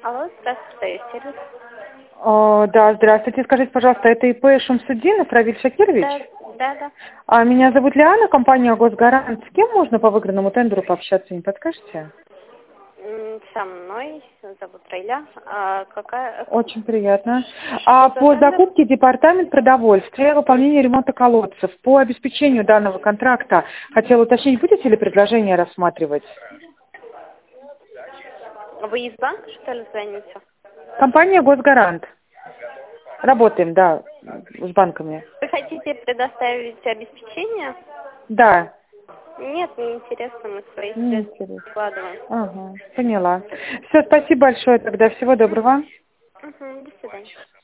Алло, здравствуйте, сервис. Да, здравствуйте. Скажите, пожалуйста, это ИП Шамсуддинов Равиль Шакирович? Да. Меня зовут Лиана, компания «Госгарант». С кем можно по выигранному тендеру пообщаться, не подскажете? Со мной зовут Райля. А какая... Очень приятно. Что за По тендер? закупке департамент продовольствия, выполнение ремонта колодцев. По обеспечению данного контракта хотела уточнить, будете ли предложение рассматривать? Вы из банка, что ли, звоните? Компания «Госгарант». Работаем, да, с банками. Вы хотите предоставить обеспечение? Да. Нет, не интересно, мы свои средства Интересно. вкладываем. Ага, поняла. Все, спасибо большое тогда. Всего доброго. До свидания.